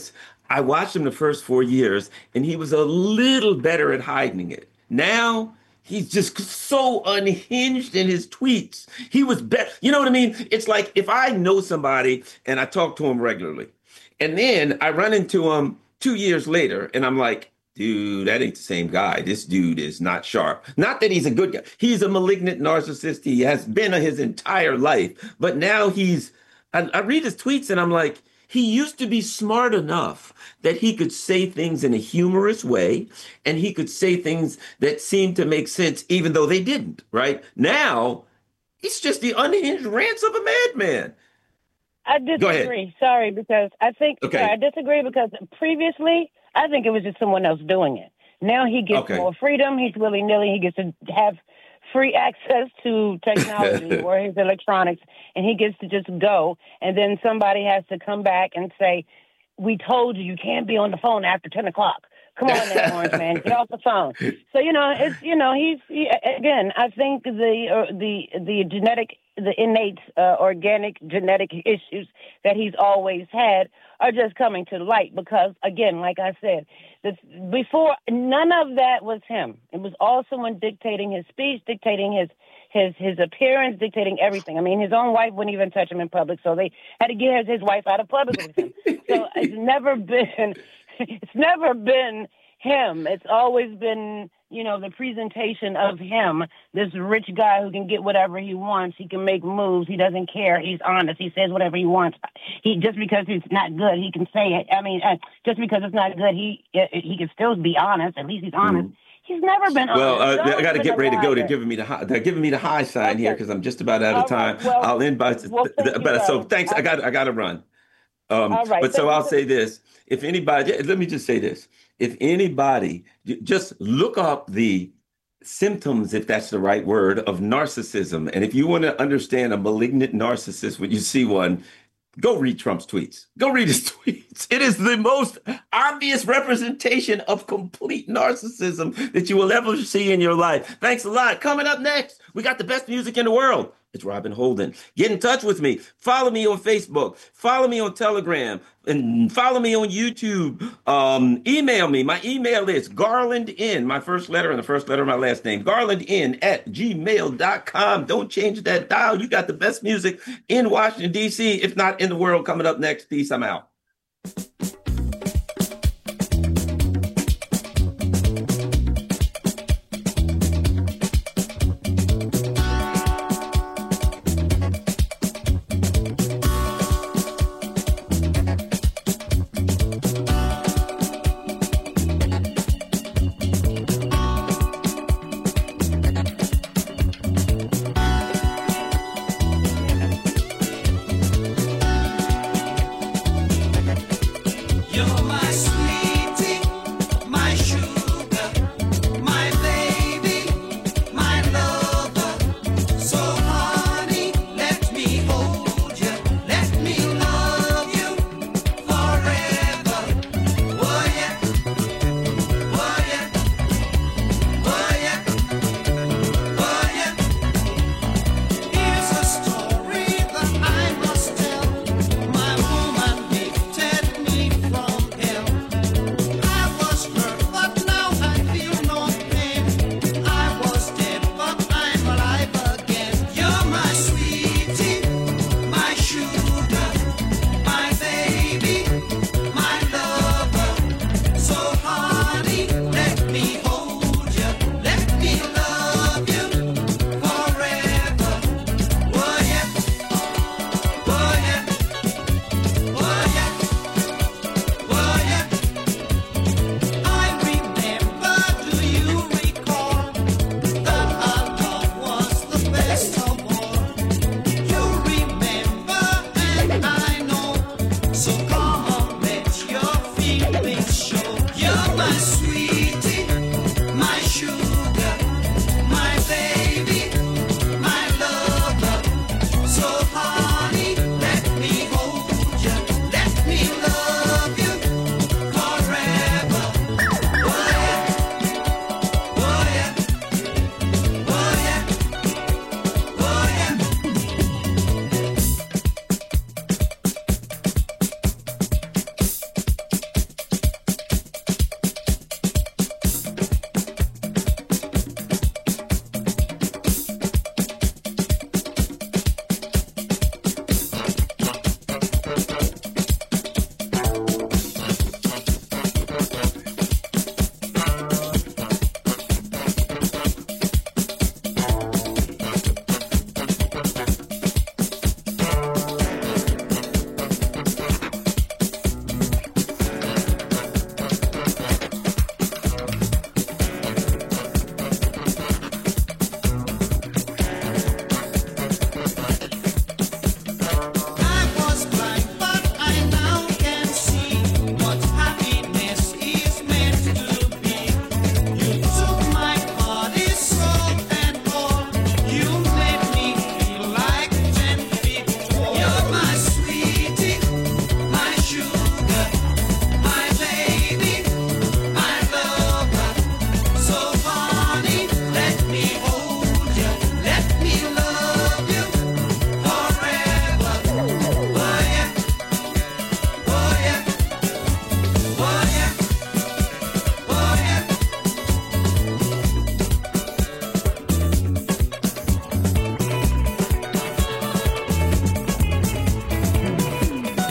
I watched him the first 4 years, and he was a little better at hiding it. Now he's just so unhinged in his tweets. He was better. You know what I mean? It's like if I know somebody and I talk to him regularly, and then I run into him 2 years later, and I'm like, dude, that ain't the same guy. This dude is not sharp. Not that he's a good guy. He's a malignant narcissist. He has been his entire life. But now I read his tweets and I'm like, he used to be smart enough that he could say things in a humorous way, and he could say things that seemed to make sense even though they didn't, right? Now, he's just the unhinged rants of a madman. I disagree. Sorry, because I disagree because previously, I think it was just someone else doing it. Now he gets more freedom. He's willy-nilly. He gets to have free access to technology or his electronics, and he gets to just go. And then somebody has to come back and say, we told you can't be on the phone after 10 o'clock. Come on now, Orange Man, get off the phone. So, again, I think the innate organic genetic issues that he's always had are just coming to light because, again, like I said, before, none of that was him. It was all someone dictating his speech, dictating his appearance, dictating everything. I mean, his own wife wouldn't even touch him in public, so they had to get his wife out of public with him. So it's never been him. It's always been, the presentation of him, this rich guy who can get whatever he wants. He can make moves. He doesn't care. He's honest. He says whatever he wants. Just because it's not good, he can say it. I mean, just because it's not good, he can still be honest. At least he's honest. He's never been honest. Well, I got to get ready to go. They're giving me the high sign here because I'm just about out of time. Right, well, I'll end by. So thanks. I got to run. All right. But so I'll say this: if anybody, let me just say this. If anybody, just look up the symptoms, if that's the right word, of narcissism. And if you want to understand a malignant narcissist when you see one, go read Trump's tweets. Go read his tweets. It is the most obvious representation of complete narcissism that you will ever see in your life. Thanks a lot. Coming up next, we got the best music in the world. It's Robin Holden. Get in touch with me. Follow me on Facebook. Follow me on Telegram. And follow me on YouTube. Email me. My email is garlandn, my first letter and the first letter of my last name, garlandn@gmail.com. Don't change that dial. You got the best music in Washington, D.C., if not in the world, coming up next. Peace. I'm out.